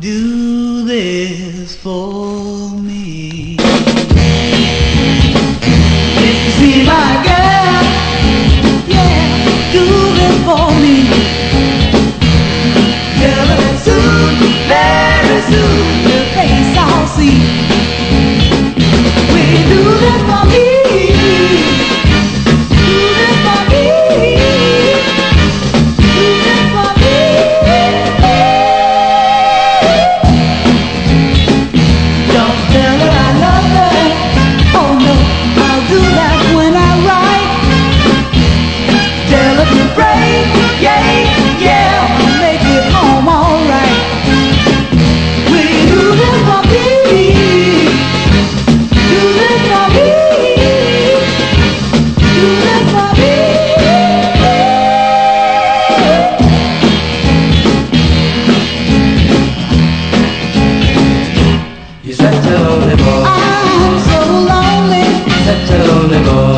do this for me? If you see my girl, yeah, do this for me. Girl, and soon, very soon, the face I'll see. Will you do this for me? Such a lonely boy.